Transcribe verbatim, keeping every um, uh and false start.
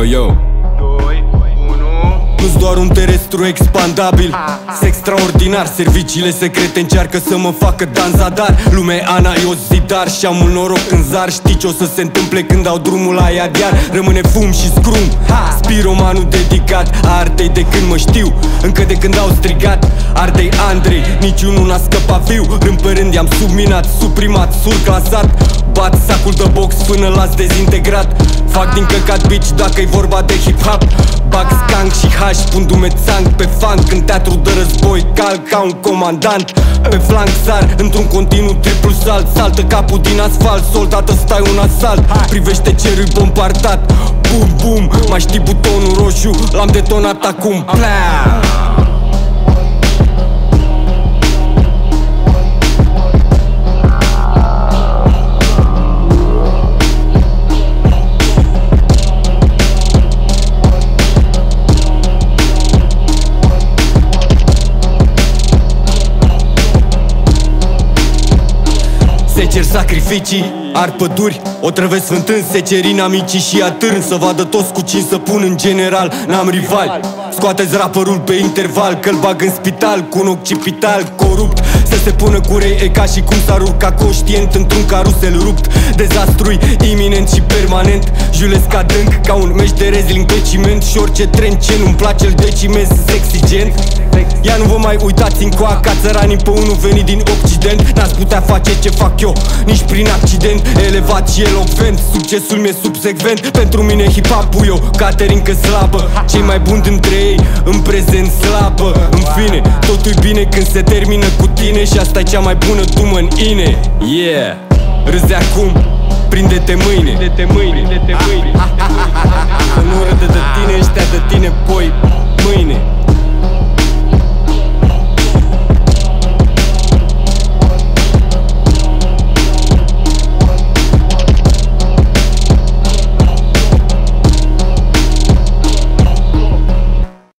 yo doi, unu. Nu-s doar un terestru expandabil, s extraordinar. Serviciile secrete încearcă să mă facă danzadar. Lumea Ana, eu zidar și am mult noroc în zar. Știi ce o să se întâmple când dau drumul la iadiar? Rămâne fum și scrum, spiromanul dedicat artei de când mă știu, încă de când au strigat Ardei Andrei, niciunul n-a scăpat viu. Rând pe rând i-am subminat, suprimat, surclasat. Bat sacul de box până l-ați dezintegrat. Fac din căcat bitch dacă-i vorba de hip-hop. Bag skank și hash, pun dumețanc pe funk. În teatru de război cal ca un comandant. Pe flanc sar într-un continuu triplu salt. Saltă capul din asfalt, soldat ăsta-i un asalt. Privește cerul bombardat, bum bum. Mai știi butonul roșu, l-am detonat acum. Plam! Se cer sacrificii, ar păduri, o trăvesc fântâni, se cer inamicii și atârn. Să vadă toți cu cine să pun în general, n-am rival. Scoateți rapperul pe interval, că-l bag în spital cu un occipital corupt. Să se pună cu rei, e ca și cum s-ar urca conștient într-un carusel rupt. Dezastrui iminent și permanent, julesc adânc ca un meci de wrestling pe ciment. Și orice tren ce nu-mi place îl decimez exigent. Ia nu vă mai uitați în coa ca țăranii pe unul venit din Occident. N-ați putea face ce fac eu, nici prin accident. Elevat și elocvent, succesul mi-e subsecvent. Pentru mine hip-hop-ul eu, caterincă slabă. Cei mai buni dintre ei, în prezent slabă. În fine, totul-i bine când se termină cu tine. Și asta e cea mai bună dumă în ine. Yeah, râzi acum, prinde-te mâine. Prinde-te mâine, prinde-te mâine. Să nu râde de tine, ăștia de tine, poi, mâine.